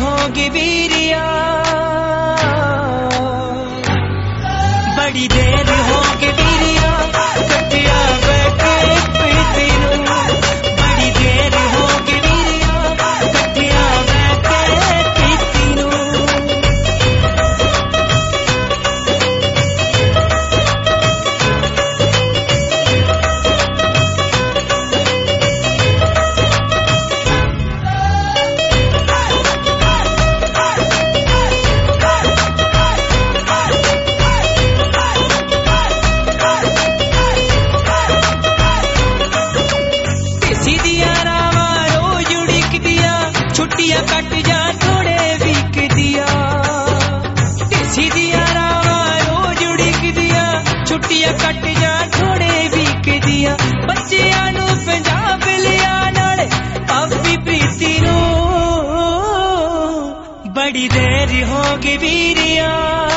होगी वीरिया, बड़ी देर होगी वीरिया, कटिया बैठे पीती नू, बड़ी देर होगी वीरिया, कटिया बैठे पीती नू। छुट्टियां कट जा थोड़े वीक दिया, टिसी दिया रावा रोज उड़िक दिया, छुट्टियां कट जा थोड़े वीक दिया, बच्चियां नू पंजाब लिया नाले पापी प्रीति नू, बड़ी देर होगी वीरिया।